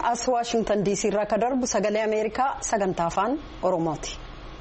as Washington DC irraa ka darbu sagalee Ameerikaa sagantaa afaan Oromooti.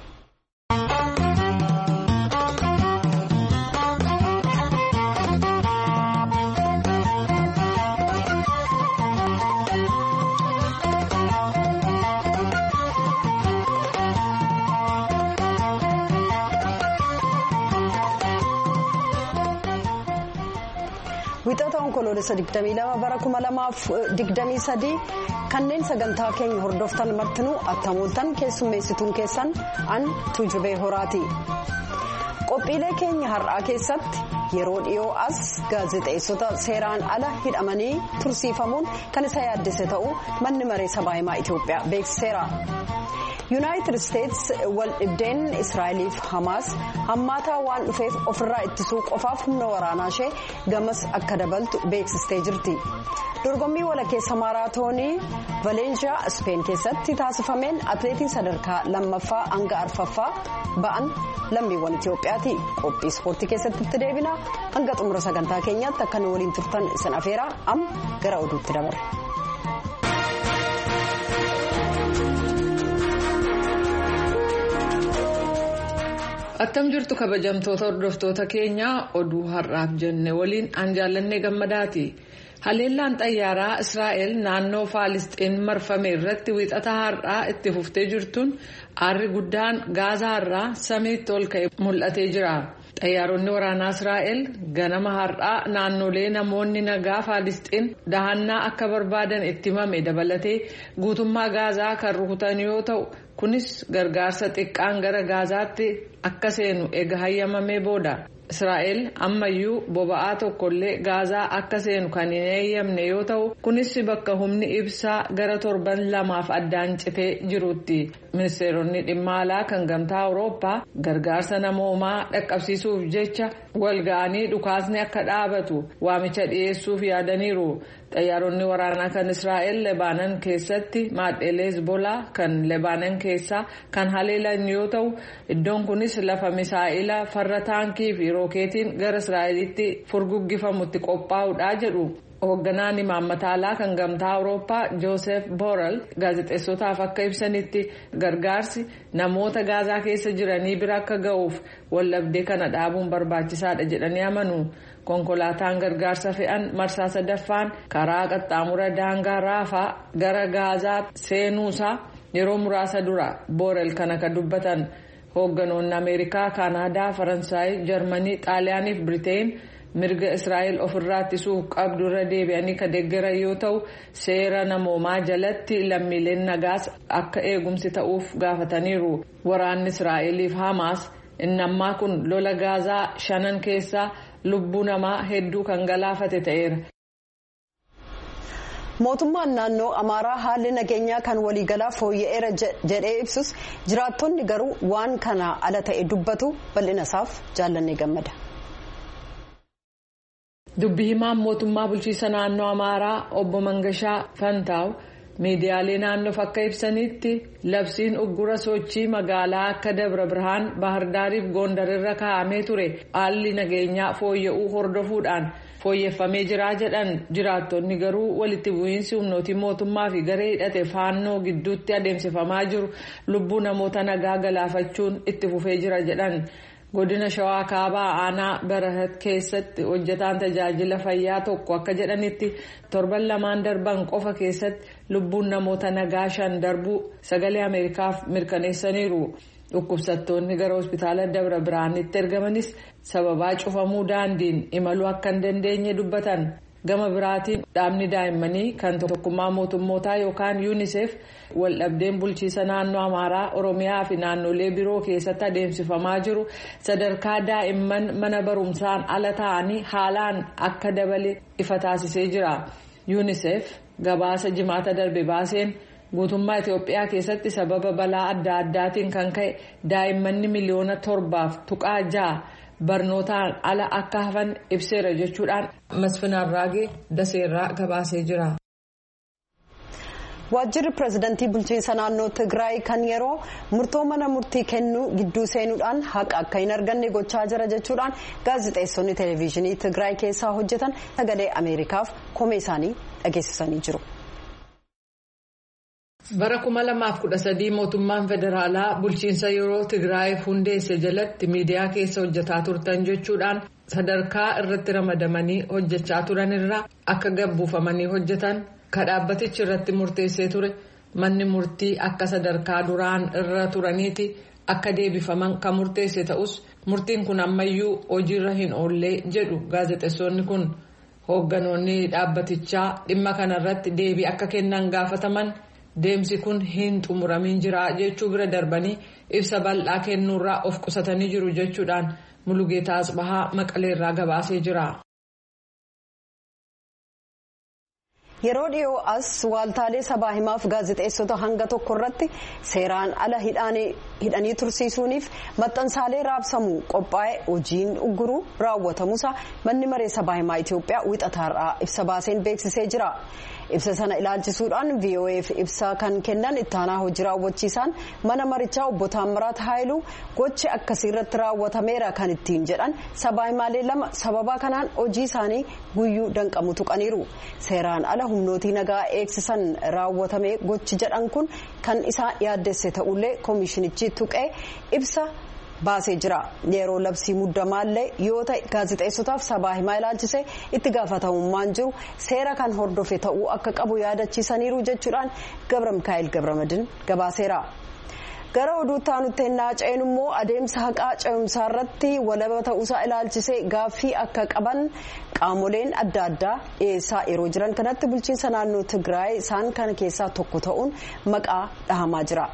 Wixata onkoloolessa 22 bara 2023 kanneen sagantaa keenya hordoftan martinuu attamooltan keessummeessituun keessan an Tuujubee Horaati. Qophiilee keenya har'aa keessatti yeroo dhiyoo as gaazexeessota seeraan ala hidhamanii tursiifamuun kan isa yaaddese ta'uu manni maree sabaa himaa Itoophiyaa beeksiseera. United States wal dhibdeen Israa'eliif Hamaas hammaataa waan dhufeef ofirraa ittisuu qofaaf humna waraanaa ishee gamas akka dabaltu beeksistee jirti. Dorgommii walakkeessa maaraatoonii Valeenshiyaa Speen keessatti taasifameen atleetiin sadarkaa lammaffaa hanga arfaffaa ba'an lammiiwwan Itoophiyaati. Qophii ispoortii keessatti itti deebina hanga xumura sagantaa keenyaatti akka nu waliin turtan isin afeeraa amma gara oduutti dabarra. Attam jirtu kabajamtoota hordoftoota keenya oduu har'aaf jenne waliin aan jaallannee gammadaati. Haleellaan xayyaaraa Israa'el naannoo Faalisxiin marfame irratti wixata har'aa itti fuftee jirtuun aarri guddaan Gaazaa irraa samiitti ol ka'e mul'atee jira. Xayyaaronni waraanaa Israa'el ganama har'aa naannolee namoonni nagaa Faalisxiin dahannaa akka barbaadan itti himame dabalatee guutummaa Gaazaa kan rukutan yoo ta'u kunis gargaarsa xiqqaan gara Gaazaatti akka seenu eega hayyamamee booda. Israa'el ammayyuu boba'aa tokkollee Gaazaa akka seenu kan hin eeyyamne yoo ta'u kunis bakka humni ibsaa gara torban lamaaf addaan citee jirutti. Ministeeronni dhimma alaa kan gamtaa Awurooppaa gargaarsa namoomaa dhaqqabsiisuuf jecha wal ga'anii dhukaasni akka dhaabatu waamicha dhiyeessuuf yaadaniiru. Xayyaaronni waraanaa kan Israa'el Lebaanan keessatti maadheelee Hezbolaa kan Lebaanan keessaa kan haleelan yoo ta'u iddoon kunis lafa misaa'ila farra taankii fi rookeetiin gara Israa'elitti furguggifamutti qophaa'uudha jedhu. Hoogganaan imaammata alaa kan gamtaa Awurooppaa Joosef Borrell gaazexeessotaaf akka ibsanitti gargaarsi namoota Gaazaa keessa jiranii bira akka ga'uuf waldhabdee kana dhaabuun barbaachisaadha jedhanii amanu. Konkolaataan gargaarsa fe'an marsaa sadaffaan karaa qaxxaamura daangaa Raafaa gara Gaazaa seenuusaa yeroo muraasa dura Borrell kana kan dubbatan. Hoogganoonni Ameerikaa, Kaanaadaa, Faransaay, Jarmanii, Xaaliyaanii fi Biriteen mirga Israa'el ofirraa ittisuuf qabdu irra deebi'anii kan deeggaran yoo ta'u seera namoomaa jalatti lammiileen nagaas akka eegumsi ta'uuf gaafataniiru. Waraanni Israa'eliif Hamaas inni ammaa kun lola Gaazaa 5 keessaa lubbuu namaa hedduu kan galaafate ta'eera. Mootummaan naannoo Amaaraa haalli nageenyaa kan waliigalaa fooyya'eera jedhee ibsus jiraattonni garuu waan kana ala ta'e dubbatu bal'inasaaf jaallannee gammada. Dubbii himaan mootummaa bulchiisa naannoo Amaaraa obbo Mangashaa Fantaaw miidiyaalee naannoof akka ibsanitti labsiin uggura sochii magaalaa akka Dabra Birhaan, Baahirdaariif Gondar irra kaa'amee ture haalli nageenyaa fooyya'uu hordofuudhaan fooyyeffamee jira jedhan. Jiraattonni garuu walitti bu'iinsi humnootii mootummaa fi garee hidhate faannoo gidduutti adeemsifamaa jiru lubbuu namoota nagaa galaafachuun itti fufee jira jedhan. Godina Shawaa Kaabaa Aanaa Barahat keessatti hojjetaan tajaajila fayyaa tokko akka jedhanitti torban lamaan darban qofa keessatti lubbuun namoota nagaa 5 darbuu sagalee Ameerikaaf mirkaneessaniiru. Dhukkubsattoonni gara hospitaala Dabra Birhaanitti ergamanis sababaa cufamuu daandiin imaluu akka hin dandeenye dubbatan. Gama biraatiin dhaabni daa'immanii kan tokkummaa mootummootaa yookaan UNICEF waldhabdeen bulchiisa naannoo Amaaraa, Oromiyaa fi naannolee biroo keessatti adeemsifamaa jiru sadarkaa daa'imman mana barumsaan ala ta'anii haalaan akka dabale ifa taasisee jira. UNICEF gabaasa jimaata darbe baaseen guutummaa Itoophiyaa keessatti sababa balaa adda addaatiin kan ka'e daa'immanni miliyoona 7.6 barnootaan ala akka hafan ibseera jechuudhaan Masfinaa Raagee Daseerraa gabaasee jira. Waajjirri pirezidaantii bulchiinsa naannoo Tigraay kan yeroo murtoo mana murtii kennuu gidduu seenuudhaan haqa akka hin arganne gochaa jira jechuudhaan gaazexeessonni televezyiinii Tigraay keessaa hojjetan sagalee Ameerikaaf komee isaanii dhageessisanii jiru. Bara 2013 mootummaan federaalaa bulchiinsa yeroo Tigraayiif hundeesse jalatti miidiyaa keessa hojjetaa turtan jechuudhaan sadarkaa irratti ramadamanii hojjechaa turan irraa akka gabbuufamanii hojjetan dhaabbatichi irratti murteessee ture. Manni murtii akka sadarkaa duraan irra turaniiti akka deebifaman kan murteesse ta'us murtiin kun ammayyuu hojiirra hin oollee jedhu gaazexeessonni kun. Hoogganoonni dhaabbatichaa dhimma kanarratti deebii akka kennan gaafataman deemsi kun hin xumuramin jira jechuu bira darbanii ibsa bal'aa kennuurraa of qusatanii jiru jechuudhaan Mulugeetaa Asbahaa Maqaleerraa gabaasee jira. Yeroo dhiyoo as waaltaalee sabaa himaaf gaazexeessota hanga tokko irratti seeraan ala hidhanii tursiisuuniif maxxansaalee raabsamuu qophaa'e hojiin ugguruu raawwatamuusaa manni maree sabaa himaa Itoophiyaa wixataarraa ibsa baaseen beeksisee jira. Ibsa sana ilaalchisuudhaan VOA'f ibsa kan kennan ittaanaa hojii raawwachiisaan mana marichaa obbo Taammiraat Haayiluu gochi akkasii irratti raawwatameera kan ittiin jedhan sabaa himaalee lama sababa kanaan hojii isaanii guyyuu danqamu tuqaniiru. Seeraan ala humnootii nagaa eegsisan raawwatame gochi jedhan kun kan isaa yaaddesse ta'ullee koomishinichi tuqee ibsa baasee jira. Yeroo labsii muddamaallee yoo ta'e gaazexeessotaaf sabaa himaa ilaalchisee itti gaafatamummaan jiru seera kan hordofe ta'uu akka qabu yaadachiisaniiru jechuudhaan Gabra Mikaa'el Gabramadin gabaaseera. Gara oduutti aanutti ennaa ce'en immoo adeemsa haqaa ce'umsaa irratti walaba ta'uusaa ilaalchisee gaaffii akka qaban qaamoleen adda addaa dhiyeessaa yeroo jiran kanatti bulchiinsa naannoo Tigraay isaan kana keessaa tokko ta'uun maqaa dhahamaa jira.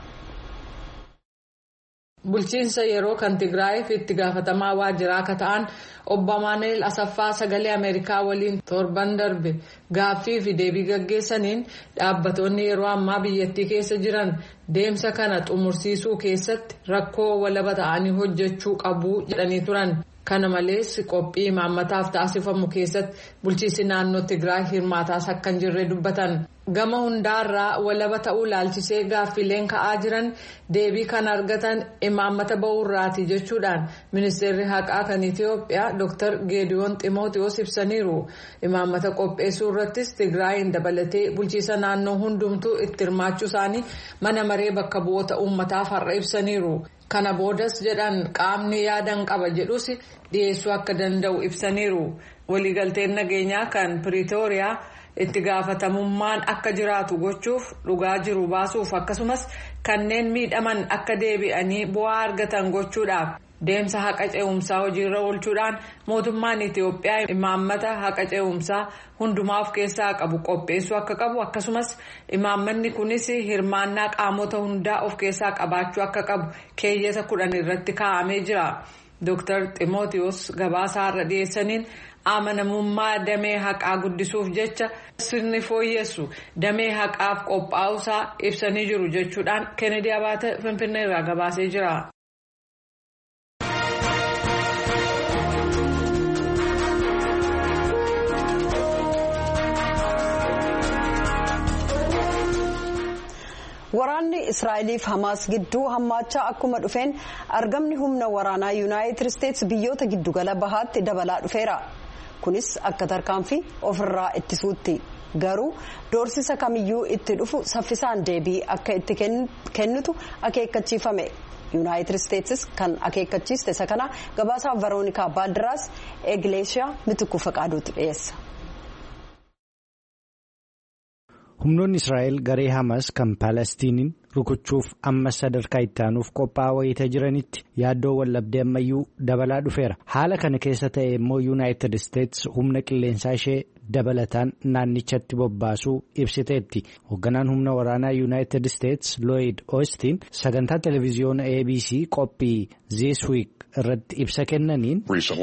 Bulchiinsa yeroo kan Tigraayiif itti gaafatamaa waajjiraa akka ta'an obbo Maaneel Asaffaa sagalee Ameerikaa waliin torban darbe gaaffii fi deebii gaggeessaniin dhaabbattoonni yeroo ammaa biyyattii keessa jiran deemsa kana xumursiisuu keessatti rakkoo walaba ta'anii hojjechuu qabu jedhanii turan. Kana malees qophii imaammataaf taasifamu keessatti bulchiinsi naannoo Tigraay hirmaataas akka hin jirre dubbatan. Gama hundaarraa walaba ta'uu ilaalchisee gaaffileen ka'aa jiran deebii kan argatan imaammata ba'uurraati jechuudhaan ministeerri haqaa kan Itoophiyaa Dr. Geediyoon Ximootiyoos ibsaniiru. Imaammata qopheessuu irrattis Tigraayin dabalatee bulchiinsa naannoo hundumtuu itti hirmaachuu isaanii mana maree bakka bu'oota uummataaf har'a ibsaniiru. Kana boodas jedhan qaamni yaadan qaba jedhus dhiyeessuu akka danda'u ibsaniiru. Waliigalteen nageenyaa kan Piriitooriyaa itti gaafatamummaan akka jiraatu gochuuf dhugaa jiru baasuuf akkasumas kanneen miidhaman akka deebi'anii bu'aa argatan gochuudhaaf deemsa haqa ce'umsaa hojiirra oolchuudhaan mootummaan Itoophiyaa imaammata haqa ce'umsaa hundumaa of keessaa qabu qopheessuu akka qabu akkasumas imaammanni kunis hirmaannaa qaamota hundaa of keessaa qabaachuu akka qabu keeyyata 10 irratti kaa'amee jira. Dr. Ximootiyoos gabaasaa irra dhiyeessaniin amanamummaa damee haqaa guddisuuf jecha sirni fooyyessu damee haqaaf qophaa'uusaa ibsanii jiru jechuudhaan Kennedy Abaate Finfinnee irraa gabaasee jira. Waraanni Israa'eliif Hamaas gidduu hammaachaa akkuma dhufeen argamni humna waraanaa Yuunaayitid Isteets biyyoota giddugala bahaatti dabalaa dhufeera. Kunis akka tarkaanfii ofirraa ittisuutti. Garuu doorsisa kamiyyuu itti dhufu saffisaan deebii akka itti kennitu akeekkachiifame. Yuunaayitid Isteetsis kan akeekkachiiste isa kana gabaasaa Veroonikaa Baaldiraas Egleeshiyaa Mitikuu Faqaaduutti dhiyeessa. Humnoonni Israa'el garee Hamas kan Palestiniin rukuchuuf amma sadarkaa itti aanuuf qophaa'aa wayita jiranitti yaaddoo wallabdee ammayyuu dabalaa dhufeera. Haala kana keessa ta'e immoo Yuunaayitid Isteets humna qilleensaa ishee dabalataan naannichatti bobbaasuu ibsiteetti. Hoogganaan humna waraanaa Yuunaayitid Isteets Lloyd Austin sagantaa televiziyoona ABC qophii This Week irratti ibsa kennaniin.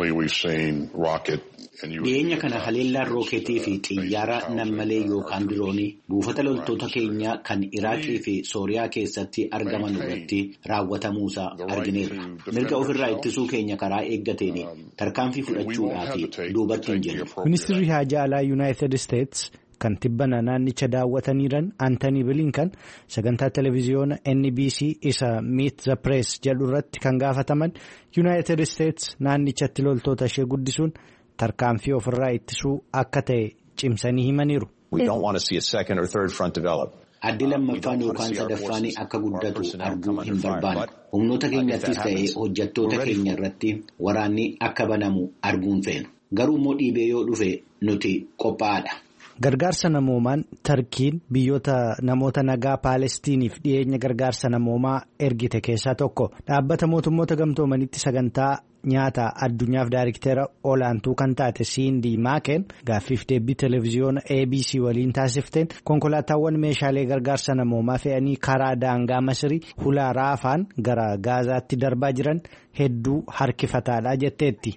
Dhiyeenya kana haleellaan rooketii fi xiyyaara nammalee yookaan diroonii buufata loltoota keenyaa kan Iraaqii fi Sooriyaa keessatti argaman irratti raawwatamuusaa argineerra. Mirga ofirraa ittisuu keenya karaa eeggateen tarkaanfii fudhachuudhaaf duubatti hin jennu. Ministeerri haajaa alaa Yuunaayitid Isteets kan tibbana naannicha daawwataniiran Antanii Bilinkan sagantaa televiziyoona NBC isa Meet the Press jedhu irratti kan gaafataman Yuunaayitid Isteets naannichatti loltoota ishee guddisuun tarkaanfii ofirraa ittisuu akka ta'e cimsanii himaniiru. Addi lammaffaan yookaan sadaffaan akka guddatu arguu hin barbaannu. Humnoota keenyattis ta'ee hojjettoota keenya irratti waraanni akka banamu arguun feenu. Garuu immoo dhiibee yoo dhufe nuti qophaa'aadha. Gargaarsa namoomaan Tarkiin biyyoota namoota nagaa Paalestiniif dhiyeenya gargaarsa namoomaa ergite keessaa tokko. Dhaabbata mootummoota gamtoomanitti sagantaa nyaata addunyaaf daayirikteera olaantuu kan taate Siindii Maakeen gaaffiif deebii televiziyoona ABC waliin taasifteen konkolaataawwan meeshaalee gargaarsa namoomaa fe'anii karaa daangaa Masirii hulaa Raafaan gara Gaazaatti darbaa jiran hedduu harkifataadha jetteetti.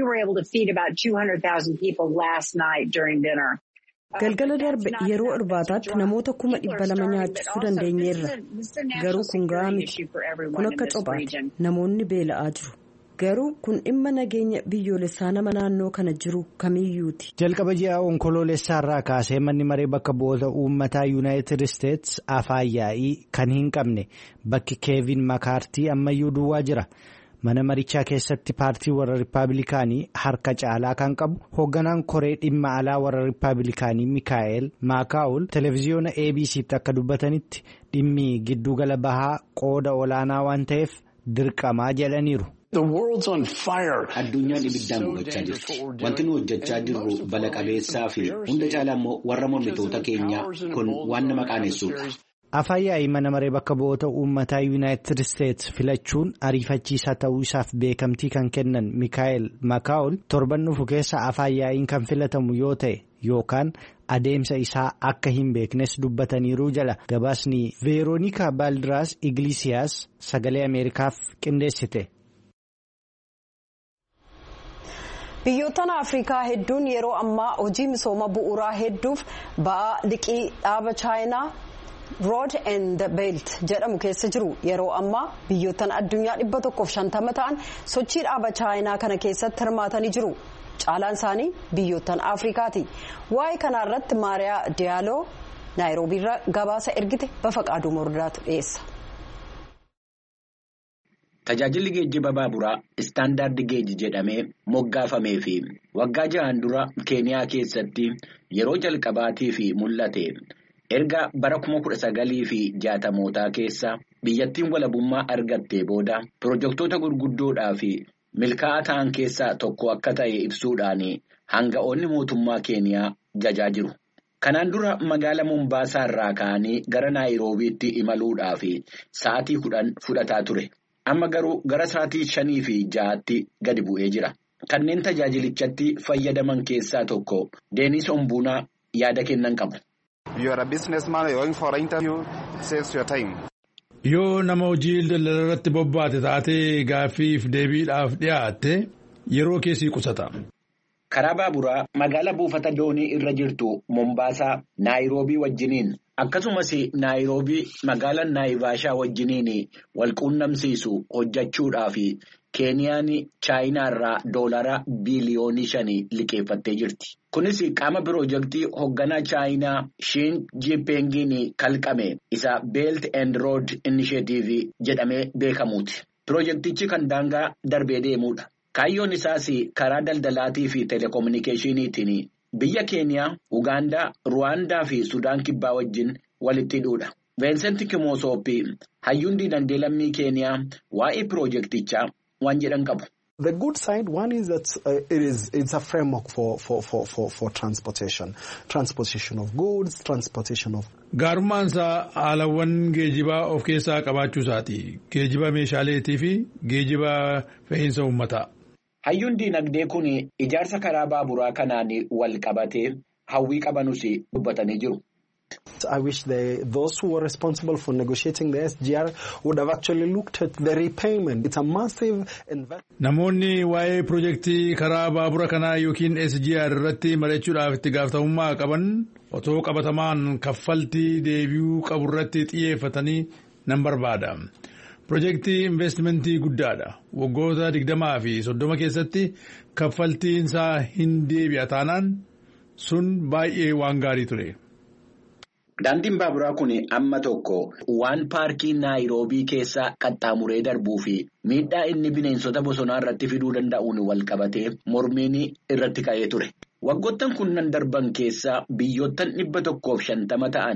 Galgala darbe yeroo irbaataatti namoota 200,000 nyaachisuu dandeenyeerra. Garuu kun gahaa miti. Kun akka cophaati. Namoonni beela'aa jiru. Garuu kun dhimma nageenya biyyoolessaa nama naannoo kana jiru kamiyyuuti. Jalqaba ji'a onkoloolessaarraa kaasee manni maree bakka bu'oota uummataa Yuunaayitid Isteets afaan yaa'ii kan hin qabne bakki Keevin Makaartii ammayyuu duwwaa jira. Mana marichaa keessatti paartii warra Rippaabilikaanii harka caalaa kan qabu hoogganaan koree dhimma alaa warra Rippaabilikaanii Mikaa'el Maakaa'ul televiziyoona ABC'tti akka dubbatanitti dhimmi giddugala bahaa qooda olaanaa waan ta'eef dirqamaa jedhaniiru. Addunyaan ibiddaan gubachaa jirti. Wanti nu hojjechaa jirru bala qabeessaa fi hunda caalaa immoo warra mormitoota keenyaa kun waan nama qaanessuudha. Afaan yaa'ii mana maree bakka bu'oota uummataa Yuunaayitid Isteets filachuun ariifachiisaa ta'uu isaaf beekamtii kan kennan Mikaa'el Maakaa'ul torban dhufu keessa afaan yaa'iin kan filatamu yoo ta'e yookaan adeemsa isaa akka hin beeknes dubbataniiru jala gabaasni Veeroonikaa Baaldiraas Iglesias sagalee Ameerikaaf qindeessite. Biyyoottan Afrikaa hedduun yeroo ammaa hojii misooma bu'uuraa hedduuf ba'aa liqii dhaaba Chaayinaa Road and Belt jedhamu keessa jiru. Yeroo ammaa biyyoottan addunyaa 150 ta'an sochii dhaaba Chaayinaa kana keessatti hirmaatanii jiru. Caalaan isaanii biyyoottan Afrikaati. Waa'ee kana irratti Maariyaa Diyaaloo Naayiroobiirraa gabaasa ergite Bafaqaaduu Mordaatu dhiyeessa. Tajaajilli geejjiba baaburaa istaandaardi geejji jedhamee moggaafamee fi waggaa 6 dura Keeniyaa keessatti yeroo jalqabaatii fi mul'ate. Erga bara 1960 keessa biyyattiin walabummaa argattee booda pirojektoota gurguddoodhaa fi milkaa'aa ta'an keessaa tokko akka ta'e ibsuudhaan hanga'oonni mootummaa Keeniyaa jajaa jiru. Kanaan dura magaala Mombaasaa irraa ka'anii gara Naayiroobiitti imaluudhaa fi sa'aatii 10 fudhataa ture. Amma garuu gara sa'aatii 5 fi 6tti gadi bu'ee jira. Kanneen tajaajilichatti fayyadaman keessaa tokko Deenis Ombuunaa yaada kennan qabu. Yoo nama hojii daldala irratti bobbaate taatee gaaffiif deebiidhaaf dhiyaatte yeroo keessi qusata. Karaa baaburaa magaala buufata doonii irra jirtu Mombaasaa Naayiroobii wajjiniin akkasumas Naayiroobii magaala Naayivaashaa wajjiniin wal quunnamsiisu hojjechuudhaaf Keeniyaan Chaayinaa irraa $5 biliyoonii 5 liqeeffattee jirti. Kunis qaama pirojektii hoogganaa Chaayinaa Shiin Jinpingiin kalqame isa Belt and Road Initiative jedhamee beekamuuti. Pirojektichi kan daangaa darbee deemuudha. Kaayyoon isaas karaa daldalaatii fi telekominikeeshiniitiin biyya Keeniyaa, Ugaandaa, Ruwaandaa fi Sudaan Kibbaa wajjin walitti hidhuudha. Vincent Kimosoopi hayyuun dinagdee lammii Keeniyaa waa'ee pirojektichaa waan jedhan qabu. The good side one is that it's a framework for transportation of goods, transportation of. Gaarummaan isaa haalawwan geejibaa of keessaa qabaachuu isaati. Geejiba meeshaaleetii fi geejiba fe'iinsa uummataa. Hayyuun dinagdee kun ijaarsa karaa baaburaa kanaan wal qabatee hawwii qabanus dubbatanii jiru. I wish those who were responsible for negotiating the SGR would have actually looked at the repayment. It's a massive investment. Namoonni waa'ee pirojektii karaa baabura kanaa yookiin SGR irratti mari'achuudhaaf itti gaafatamummaa qaban otoo qabatamaan kaffaltii deebi'uu qabu irratti xiyyeeffatanii nan barbaada. Pirojektii investimentii guddaadha. Waggoota 20 fi 30 keessatti kaffaltiin isaa hin deebi'a taanaan sun baay'ee waan gaarii ture. Daandiin baaburaa kun amma tokko waan paarkii Naayiroobii keessa qaxxaamuree darbuu fi miidhaa inni bineensota bosonaa irratti fiduu danda'uun wal qabatee mormiin irratti ka'ee ture. Waggoottan kunnan darban keessa biyyoottan 150 ta'an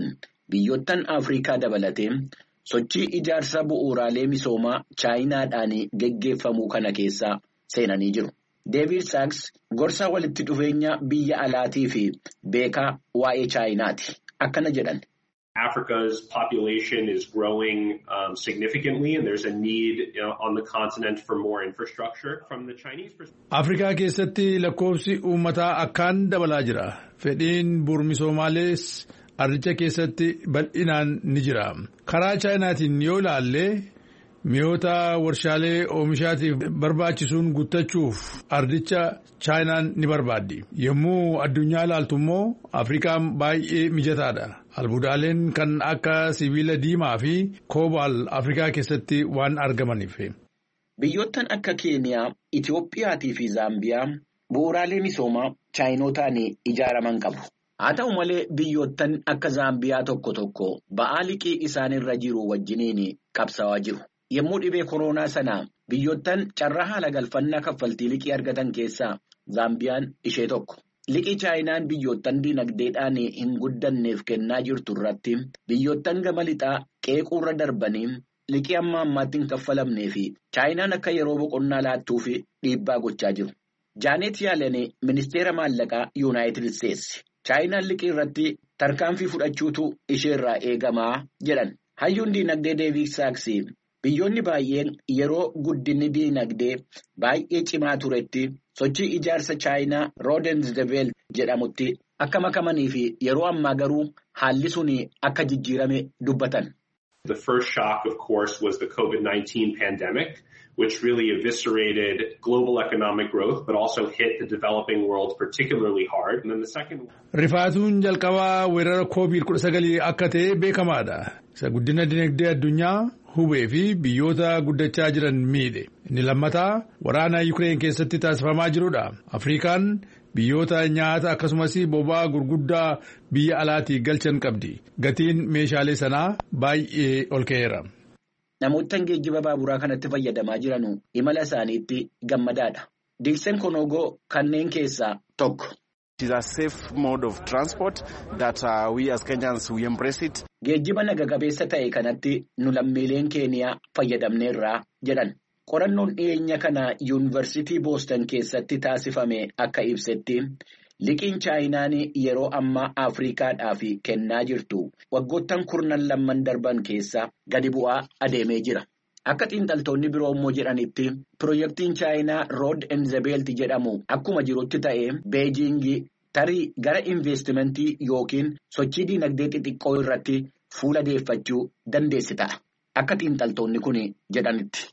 Biyyoottan Afrikaa dabalatee sochii ijaarsa bu'uuraalee misoomaa Chaayinaadhaan geggeeffamuu kana keessa seenanii jiru. David Sachs gorsa walitti dhufeenya biyya alaatii fi beekaa waa'ee Chaayinaati. Akkana jedhan. Africa's population is growing significantly, and there's a need on the continent for more infrastructure. From the Chinese perspective, Afrikaa keessatti lakkoofsi uummataa akkaan dabalaa jira. Fedhiin bu'uura ardicha keessatti bal'inaan ni jira. Karaa Chaayinaatiin yoo ilaalle mi'oota warshaalee oomishaatiif barbaachisuun guuttachuuf ardicha Chaayinaan ni barbaaddi. Yommuu addunyaa ilaaltu immoo Afrikaan baay'ee mijataadha. Albuudaaleen kan akka sibiila diimaa fi koobaal Afrikaa keessatti waan argamaniif. Biyyoottan akka Keeniyaa, Itiyoophiyaatii fi Zaambiyaa bu'uuraalee misoomaa Chaayinootaan ijaaraman qabu. Haa ta'u malee biyyoottan akka Zaambiyaa tokko tokko ba'aa liqii isaanirra jiru wajjiniin qabsaawaa jiru. Yommuu dhibee koronaa sana biyyoottan carraa haala galfannaa kaffaltii liqii argatan keessaa Zaambiyaan ishee tokko. Liqii Chaayinaan biyyoottan dinagdeedhaan hin guddanneef kennaa jirtu irratti biyyoottan gama lixaa qeequurra darbanii liqii amma ammaatti hin kaffalamnee fi Chaayinaan akka yeroo boqonnaa laattuuf dhiibbaa gochaa jiru. Jaanet Yaaleen ministeera maallaqaa Yuunaayitid Isteetsi. Chaayinaan liqii irratti tarkaanfii fudhachuutu isheerraa eegamaa jedhan. Hayyuun dinagdee David Sachs biyyoonni baay'een yeroo guddinni dinagdee baay'ee cimaa turetti sochii ijaarsa Chaayinaa Road and the Belt jedhamutti akka makamanii fi yeroo ammaa garuu haalli sun akka jijjiirame dubbatan. The first shock, of course, was the COVID-19 pandemic, which really eviscerated global economic growth, but also hit the developing world particularly hard. And then the second... Rifaatuun jalqabaa weerara COVID-19 akka ta'e beekamaadha. Isa guddina dinagdee addunyaa hubee fi biyyoota guddachaa jiran miidhe. Inni lammataa waraana Yuukireen keessatti taasifamaa jirudha. Afrikaan biyyoota nyaata akkasumas boba'aa gurguddaa biyya alaatii galchan qabdi. Gatiin meeshaalee sanaa baay'ee ol ka'eera. Namoota geejjiba baaburaa kanatti fayyadamaa jiran imala isaaniitti gammadaadha. Dilsen Konogoo kanneen keessaa tokko. It is a safe mode of transport that we as Kenyans we embrace it. Geejjiba naga-qabeessa ta'e kanatti nu lammiileen Keeniyaa fayyadamneerraa jedhan. Qorannoon dhiyeenya kana Yuunivarsiitii Booston keessatti taasifame akka ibsetti liqiin Chaayinaan yeroo ammaa Afriikaadhaaf kennaa jirtu waggoottan 12 darban keessa gadi bu'aa adeemee jira. Akka xiinxaltoonni biroo immoo jedhanitti piroojeektiin Chaayinaa Road and the Belt jedhamu akkuma jirutti ta'e Beijing tarii gara investimentii yookiin sochii dinagdee xixiqqoo irratti fuula deeffachuu dandeessi ta'a. Akka xiinxaltoonni kun jedhanitti.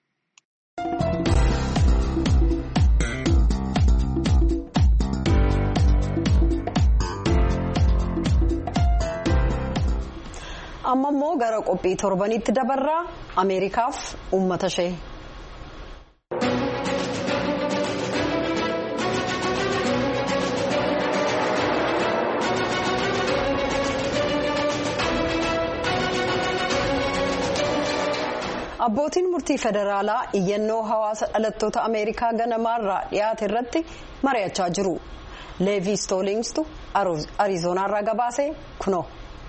Amma immoo gara qophii torbanitti dabarraa Ameerikaaf uummata ishee. Abbootiin murtii federaalaa iyyannoo hawaasa dhalattoota Ameerikaa ganamaarraa dhiyaate irratti mari'achaa jiru. Leevi Stoolingstu Ariizonaarraa gabaasee kunoo.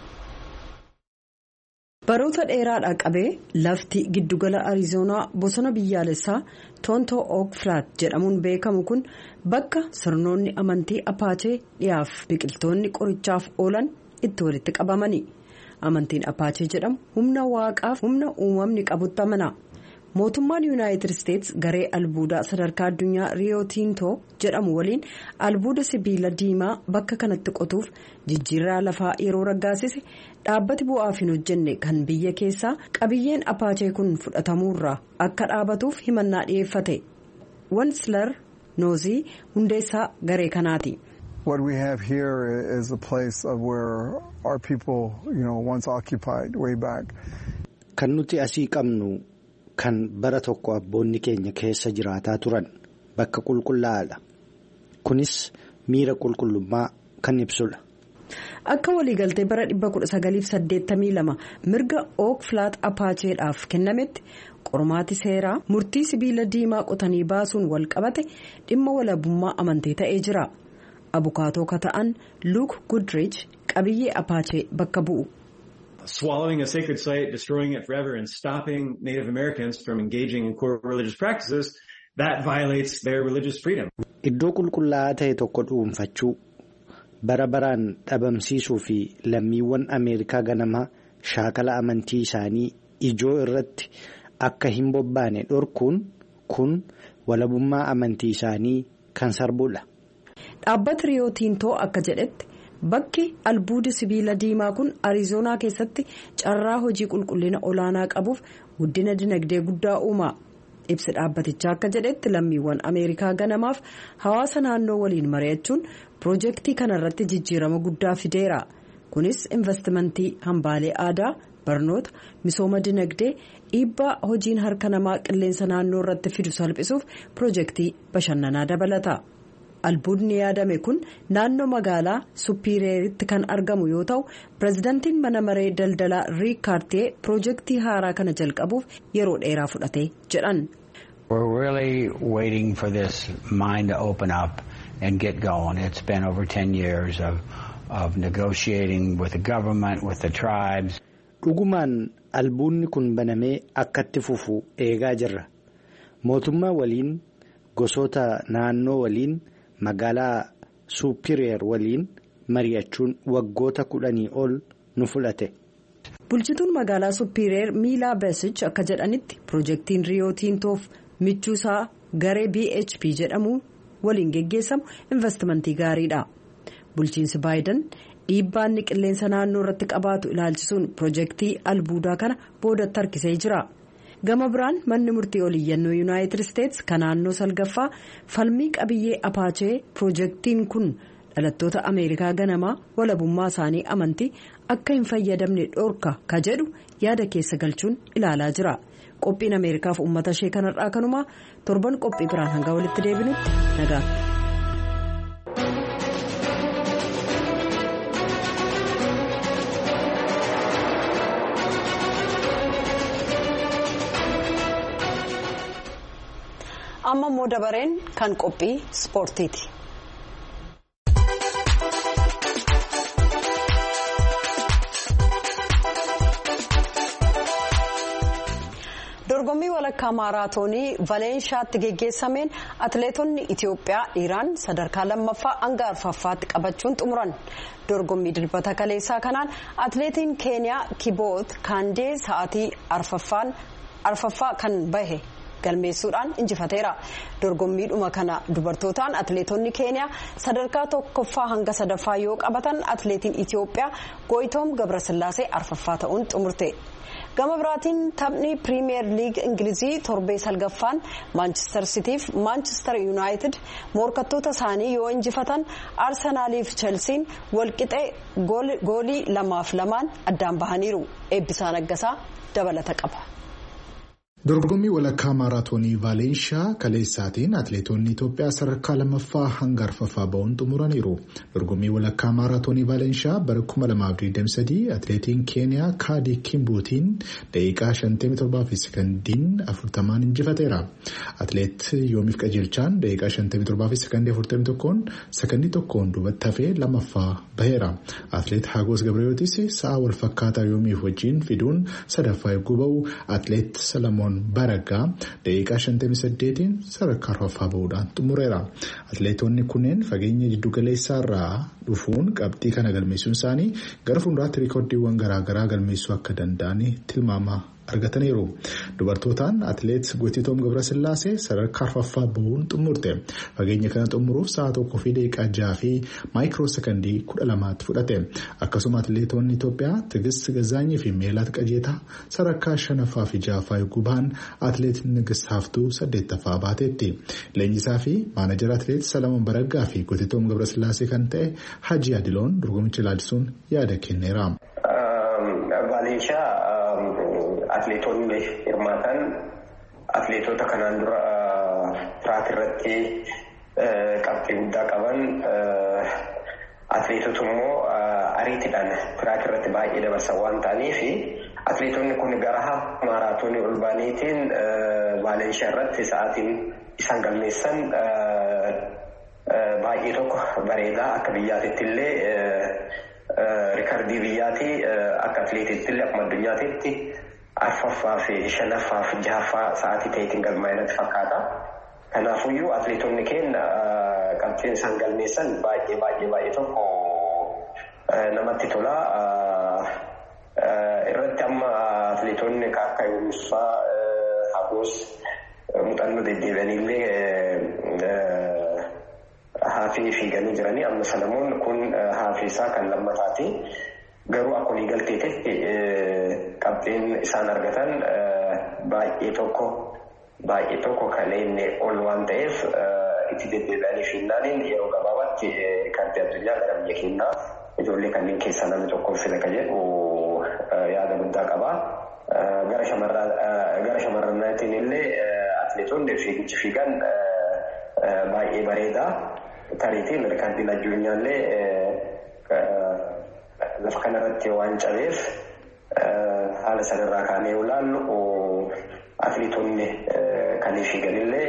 Baroota dheeraadhaa qabee lafti giddugala Ariizoonaa bosona biyyaalessaa Tonto Oak Flat jedhamuun beekamu kun bakka sirnoonni amantii Apaachee dhiyaaf biqiltoonni qorichaaf oolan itti walitti qabamani. Amantiin Apaachee jedhamu humna waaqaaf humna uumamni qabutti amana. Mootummaan Yuunaayitid Isteets garee albuudaa sadarkaa addunyaa Riyoo Tiintoo jedhamu waliin albuuda sibiila diimaa bakka kanatti qotuuf jijjiirraa lafaa yeroo raggaasise dhaabbati bu'aaf hin hojjenne kan biyya keessaa qabiyyeen Apaachee kun fudhatamuurraa akka dhaabatuuf himannaa dhiyeeffate. Wanslar Noozii hundeessaa garee kanaati. What we have here is a place of where our people, once occupied way back. Kan nuti asii qabnu kan bara tokko abboonni keenya keessa jiraataa turan bakka qulqullaa'aadha. Kunis miira qulqullummaa kan ibsudha. Akka waliigaltee bara 1982 mirga Oak Flat Apaacheedhaaf kennametti qormaati seeraa murtii sibiila diimaa qotanii baasuun wal qabate dhimma walabummaa amantee ta'ee jira. Abukaatoo ka ta'an Luke Goodrich qabiyyee Apaachee bakka bu'u. swallowing a sacred site, destroying it forever, and stopping Native Americans from engaging in core religious practices, that violates their religious freedom. Iddoo qulqullaa'aa ta'e tokko dhuunfachuu, bara baraan dhabamsiisuu fi lammiiwwan Ameerikaa ganamaa shaakala amantii isaanii ijoo irratti akka hin bobbaane dhorkuun kun walabummaa amantii isaanii kan sarbuudha. Dhaabbati Riyoo Tiintoo akka jedhetti bakki albuudi sibiila diimaa kun Arizoonaa keessatti carraa hojii qulqullina olaanaa qabuuf guddina dinagdee guddaa uuma. Ibsi dhaabbatichaa akka jedhetti lammiiwwan Ameerikaa ganamaaf hawaasa naannoo waliin mari'achuun piroojeektii kanarratti jijjiirama guddaa fideera. Kunis investimentii hambaalee aadaa, barnoota, misooma dinagdee, dhiibbaa hojiin harka namaa qilleensa naannoo irratti fidu salphisuuf piroojeektii bashannanaa dabalata. Albuudni yaadame kun naannoo magaalaa suppiireeritti kan argamu yoo ta'u pirezidaantiin mana maree daldalaa Riik Kaartee piroojeektii haaraa kana jalqabuuf yeroo dheeraa fudhate jedhan. We're really waiting for this mine to open up and get going. It's been over 10 years of negotiating with the government, with the tribes. Dhugumaan albuudni kun banamee akkatti fufu eegaa jirra. Mootummaa waliin, gosoota naannoo waliin, magaalaa suppiireer waliin mari'achuun waggoota 10 ol nu fudhate. Bulchituun magaalaa suppiireer Miilaa Beesich akka jedhanitti piroojeektiin Riyoo Tiintoof michuusaa garee BHP jedhamu waliin geggeessamu investimentii gaariidha. Bulchiinsi Baayiden dhiibbaanni qilleensa naannoo irratti qabaatu ilaalchisuun piroojeektii albuudaa kana boodatti harkisee jira. Gama biraan manni murtii oliyyannoo Yuunaayitid Isteets kan naannoo salgaffaa falmii qabiyyee apaachee piroojeektiin kun dhalattoota Ameerikaa ganamaa walabummaa isaanii amantii akka hin fayyadamne dhorka ka jedhu yaada keessa galchuun ilaalaa jira. Qophiin Ameerikaaf uummata ishee kanarraa kanumaa torban qophii biraan hanga walitti deebinutti nagaatti. Amma immoo dabareen kan qophii ispoortiiti. Dorgommii walakkaa maaraatoonii Valeenshaatti geggeessameen atileetonni Itiyoophiyaa dhiiraan sadarkaa lammaffaa hanga arfaffaatti qabachuun xumuran. Dorgommii dilbata kaleessaa kanaan atileetiin Keeniyaa Kiboot Kaandee sa'aatii arfaffaa kan bahe galmeessuudhaan injifateera. Dorgommiidhuma kana dubartootaan atileetonni Keeniyaa sadarkaa tokkoffaa hanga sadaffaa yoo qabatan atileetiin Itiyoophiyaa Gooyitoom Gabrasillaasee arfaffaa ta'uun xumurte. Gama biraatiin taphni piriimiyer liig ingilizii torbee salgaffaan maanchister sitiif maanchister yuunaayitid morkattoota isaanii yoo injifatan arsenaaliif chelsiin walqixee goolii 2-2 addaan bahaniiru. Eebbisaa Naggasaa dabalata qaba. Dorgommii walakkaa maaraatoonii Valeenshaa kaleessaatiin atileetonni Itoophiyaa sadarkaa lammaffaa hanga arfaffaa ba'uun xumuraniiru. Dorgommii walakkaa maaraatoonii Valeenshaa bara 2023 atileetiin Keeniyaa Kaadii Kimbuutiin daqiiqaa 57 fi sekondiin 40 injifateera. Atileet Yoomiif Qajeelchaan daqiiqaa 57 fi sekondii 41 sekondii tokkoon duubatti hafee lammaffaa baheera. Atileet Hagos Gabriyootis sa'a wal fakkaataa Yoomiif wajjin fiduun sadaffaa eeguu ba'u. Atileet Salamoon Baragaa daqiiqaa 58 sadarkaa arfaffaa bahuudhaan xumureera. Atileetonni kunneen fageenya jiddu galeessaa irraa dhufuun qabxii kana galmeessuun isaanii gara fuulduraatti riikoordiiwwan garaagaraa galmeessuu akka danda'an tilmaama argataniiru. Dubartootaan atileet Gooyitoom Gabrasillaasee sadarkaa arfaffaa bahuun xumurte. Fageenya kana xumuruuf sa'a 1 fi daqiiqaa 6 fi maayikiroo sekondii 12 fudhate. Akkasuma atileetonni Itoophiyaa Tigist Gazaanyii fi Meelaat Qajeetaa sadarkaa 5ffaa fi 6ffaa eeguu bahan atileet Nigist Haftuu 8ffaa baateetti. Leenjisaa fi maanajara atileet Salamoon Baraggaa fi Gooyitoom Gabrasillaasee kan ta'e Hajji Adiloon dorgommicha ilaalchisuun yaada kenneera. Atileetonni hirmaatan atileetota kanaan dura tiraak irratti qabxii guddaa qaban atileetota immoo ariitiidhaan tiraak irratti baay'ee dabarsan waan ta'aniif atileetonni kun gara maaraatoonii ol baaniitiin Valeenshaa irratti sa'aatiin isaan galmeessan baay'ee tokko bareedaa akka biyyaatitti illee rikardii biyyaati akka atileetiitti illee akkuma addunyaatitti arfaffaa fi shanaffaa fi jahaffaa sa'aatii ta'eetiin galmaa'inatti fakkaata. Kanaafuyyuu atileetonni keenya qabxiin isaan galmeessan baay'ee tokko namatti tola. Irratti amma atileetonni akka Yuunusfaa Hagoos muuxannoo deddeebi'anillee haafii fiiganii jiranii amma Salamoon kun haafii isaa kan lammataati. Garuu akka waliigalteetti qabxiin isaan argatan baay'ee tokko kan inni ol waan ta'eef itti deddeebi'anii fiinnaaniin yeroo gabaabaatti rikardii addunyaa gara biyya keenyaa ijoollee kanneen keessaa namni tokko fila kan jedhu yaada guddaa qaba. Gara shamarraniitiin illee atileetonni fiigicha fiigan baay'ee bareeda. Tariitiin rikardiin addunyaallee lafa kanarratti waan cabeef haala sanarraa kaanee yoo ilaallu atileetonni kan fiiganillee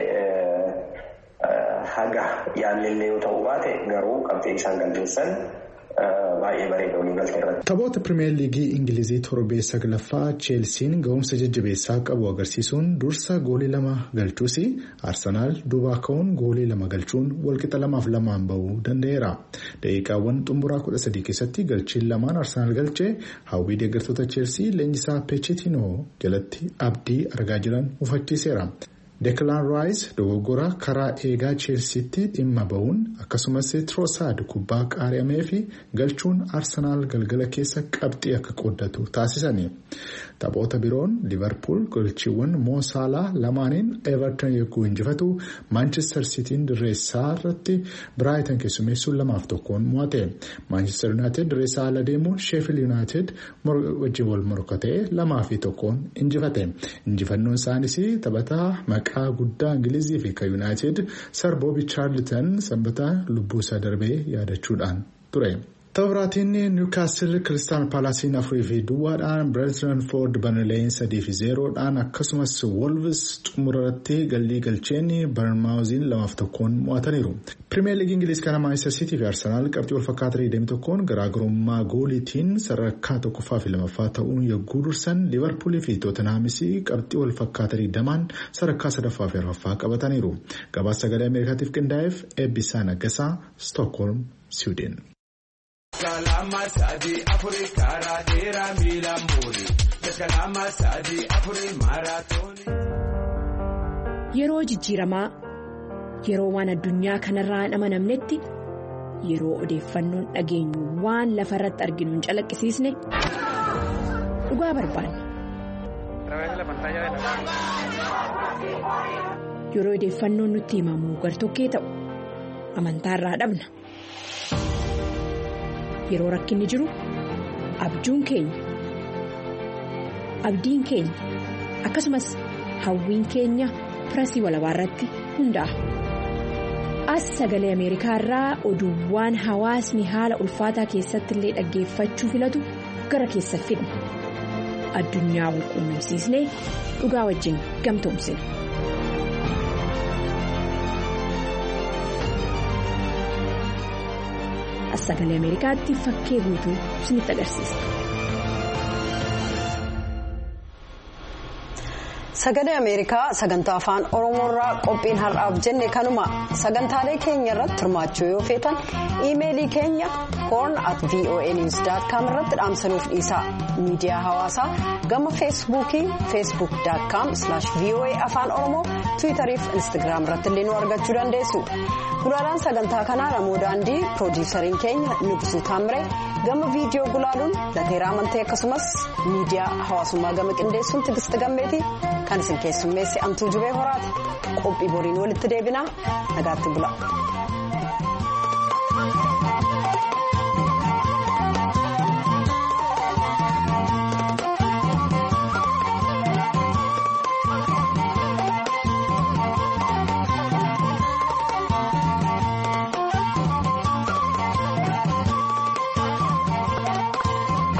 haga yaallillee yoo ta'u baate garuu qabxiin isaan galmeessan baay'ee bareeda waliigaltee irratti. Taphoota Pirimeer Liigii Ingilizii torbee saglaffaa Cheelsiin ga'umsa jajjabeessaa qabu agarsiisuun dursa goolii 2 galchuus Arsenaal duubaa ka'uun goolii 2 galchuun walqixa 2-2 bahuu danda'eera. Daqiiqaawwan xumuraa 13 keessatti galchiin 2 Arsenaal galchee hawwii deeggartoota Cheelsii leenjisaa Pochettino jalatti abdii argaa jiran hufachiiseera. Declan Rice dogoggora karaa eegaa Cheelsiitti dhimma bahuun akkasumas Trossard kubbaa qaari'amee fi galchuun Arsenaal galgala keessa qabxii akka qooddatu taasisani. Taphoota biroon Liverpool golchiiwwan Mo Salah lamaaniin Everton yogguu injifatu Manchester Cityin dirreessaa irratti Brighton keessummeessuun 2-1 mo'ate. Manchester United dirreessaa ala deemuun Sheffield United wajjin wal morkatee 2-1 injifate. Injifannoon isaanis taphataa maqaa guddaa Ingilizii fi kan United Sir Bobby Charlton sanbata lubbuu isaa darbee yaadachuudhaan ture. Taphaatiin Newcastle Crystal Palace 4-2 Brentford Burnley 3-0 akkasumas Wolves xumurratti galii galcheen Bournemouth 2-1 mo'ataniiru. Premier League Ingiliz kana Manchester City fi Arsenal qabxii wal fakkaataa 21 garaagarummaa gooliitiin sadarkaa 1ffaa fi 2ffaa ta'uun yogguu dursan Liverpool fi Tottenham qabxii wal fakkaataa 20 sadarkaa 3ffaa fi 4ffaa qabataniiru. Gabaasa sagalee Ameerikaatiif qindaa'eef Eebbisaa Naggasaa Stockholm, Sweden. Kalama sadi Afrika raadera milamuri. Kalama sadi Afrika maratoni. Yeroo jijjiiramaa, yeroo waan addunyaa kanarraa hin amanamnetti, yeroo odeeffannoon dhageenyu waan lafarratti arginu hin calaqqisiisne, dhugaa barbaanna. Yeroo odeeffannoon nutti himamu gartokkee ta'u, amantaarraa dhabna. Yeroo rakkinni jiru abjuun keenya akkasumas hawwiin keenya pirasii walabaa irratti hundaa'a. As sagalee Ameerikaa irraa oduuwwan hawaasni haala ulfaataa keessatti illee dhaggeeffachuu filatu gara keessa fidna. Addunyaa wal quunnamsiisnee dhugaa wajjin gamtoomsina. Sagalee Ameerikaatti fakkee guutuu isinitti agarsiisa. Sagalee Ameerikaa sagantaa afaan Oromoorraa qophiin har'aaf jenne kanuma sagantaalee keenya irratti hirmaachuu yoo feetan iimeelii keenya horn@voanews.com irratti dhaamsanuuf dhiisaa. Miidiyaa hawaasaa gama feesbuukii facebook.com/voa afaan oromoo tiwiitarii fi instaagiraam irratti illee nu argachuu dandeessu. Gulaalaan sagantaa kanaa Namoo Daandii piroodiisariin keenya Nugusuu Taamiree gama viidiyoo gulaaluun Lateeraa Amantee akkasumas miidiyaa hawaasummaa gama qindeessuun Tigist Gammeetii kan isin keessummeessi Antuu Jubee Horaati. Qophii boriin walitti deebinaa nagaatti bula.